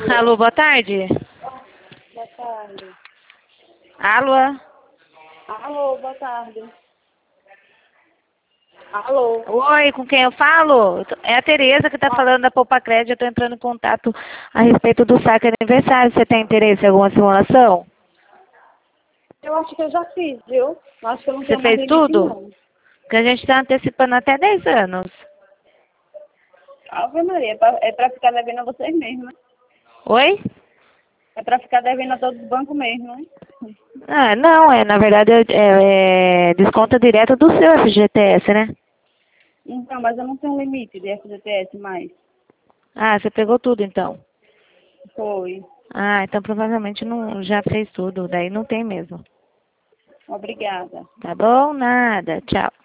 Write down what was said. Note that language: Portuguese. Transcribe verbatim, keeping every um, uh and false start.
Alô, boa tarde. Boa tarde. Alô? Alô, boa tarde. Alô? Oi, com quem eu falo? Eu tô- É a Tereza que está Ah, falando da Poupa Crédito. Eu estou entrando em contato a respeito do saque aniversário. Você tem interesse em alguma simulação? eu acho que eu já fiz, viu? Eu acho que eu não Você tenho mais fez limite, tudo? não. Porque a gente está antecipando até dez anos. Ave Maria, é pra, é pra ficar devendo a vocês mesmo, né? Oi? É pra ficar devendo a todos os bancos mesmo, né? Ah, não, é, na verdade, é, é desconta direto do seu F G T S, né? Então, mas eu não tenho limite de F G T S mais. Ah, você pegou tudo então. Foi. Ah, então provavelmente não, já fez tudo, daí não tem mesmo. Obrigada. Tá bom? Nada. Tchau.